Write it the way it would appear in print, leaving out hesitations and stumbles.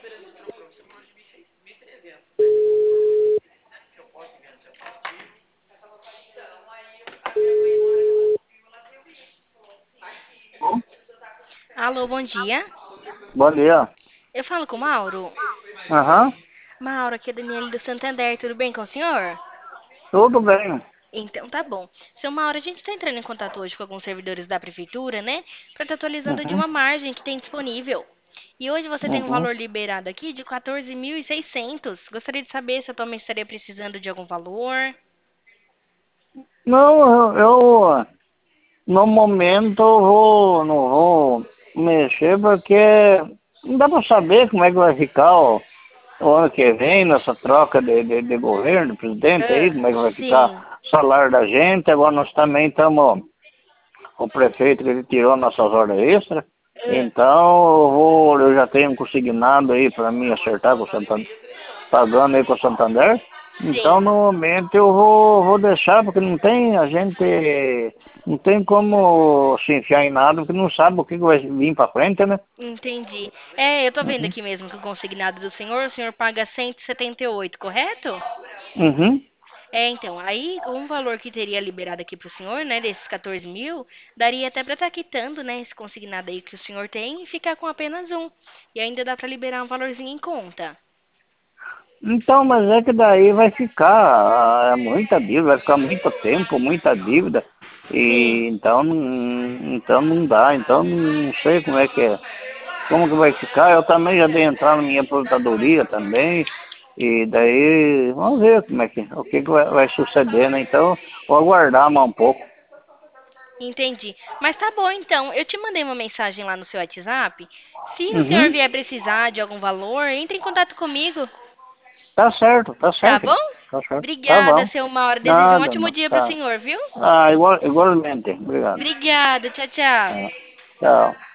Alô, bom dia. Bom dia. Eu falo com o Mauro. Aham, Mauro, aqui é a Daniele do Santander, tudo bem com o senhor? tudo bem. Então tá bom. Seu Mauro, a gente está entrando em contato hoje com alguns servidores da prefeitura, né? Para estar atualizando de Uhum, uma margem que tem disponível. E hoje você tem um uhum. valor liberado aqui de 14.600. Gostaria de saber se atualmente estaria precisando de algum valor. Não, eu no momento não vou mexer porque não dá para saber como é que vai ficar o ano que vem nessa troca de governo, presidente aí, como é que vai ficar Sim, o salário da gente. Agora nós também estamos, o prefeito ele tirou nossas horas extras, então eu já tenho um consignado aí para mim acertar com o Santander, pagando aí com o Santander. Então, sim. no momento eu vou deixar, porque não tem, a gente não tem como se enfiar em nada, porque não sabe o que vai vir para frente, né? Entendi. É, eu tô vendo Uhum. aqui mesmo que o consignado do senhor, o senhor paga 178, correto? Uhum. É, então, aí um valor que teria liberado aqui pro senhor, né, desses 14.000, daria até para estar quitando, né, esse consignado aí que o senhor tem e ficar com apenas um. E ainda dá para liberar um valorzinho em conta. Então, mas é que daí vai ficar muita dívida, vai ficar muito tempo, muita dívida, Sim, e então não dá, então não sei como é que é. Como que vai ficar? Eu também já dei entrar na minha aposentadoria também. E daí, vamos ver como é que, o que, que vai suceder, né? Então, vou aguardar mais um pouco. entendi. Mas tá bom, então. Eu te mandei uma mensagem lá no seu WhatsApp. Se o senhor Uhum. vier precisar de algum valor, entre em contato comigo, Tá tá certo, bom? tá certo. Tá Obrigada, bom. seu Mauro. Desejo um Nada, ótimo não, dia pro tá. senhor, viu? Igualmente. Obrigado. Obrigada. Tchau, tchau. Tá. Tchau.